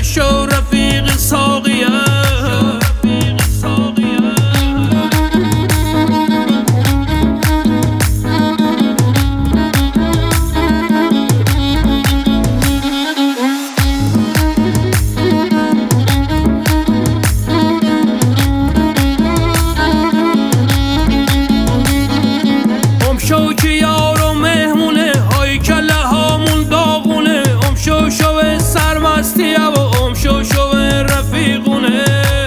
شو رفیق ساقیه. شو که یار و مهمونه های کله هامون داغونه. شو سرمستیه و شو رفیقونه.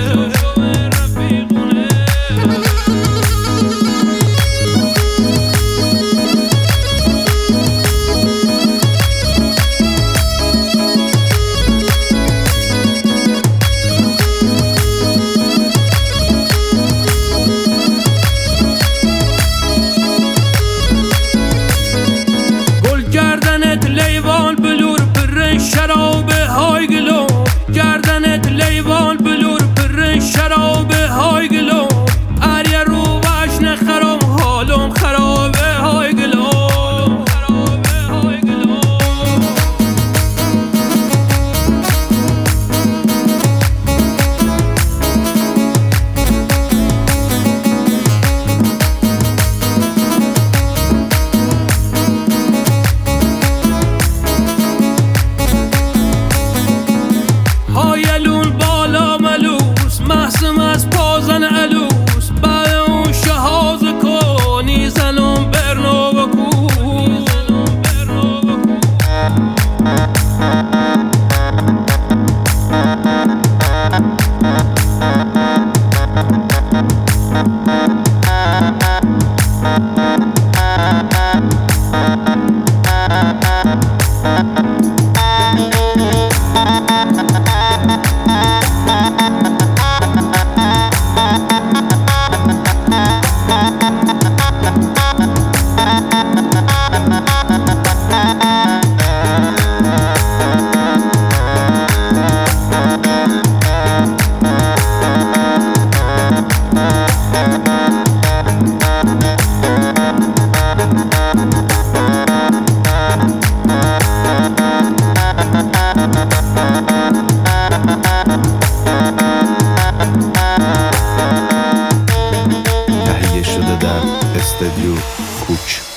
گردنت لیوان بلور پر شراب های گلو. گردنت لیوان بلور پر شراب های گلو. اریا رو وشن خرام حالم خراب های گلو. هایلون بالا ملوس محسم از پازن علوس. بعد اون شهاز کنی زنم برنو بکو. تهیه شده در استودیو کوک.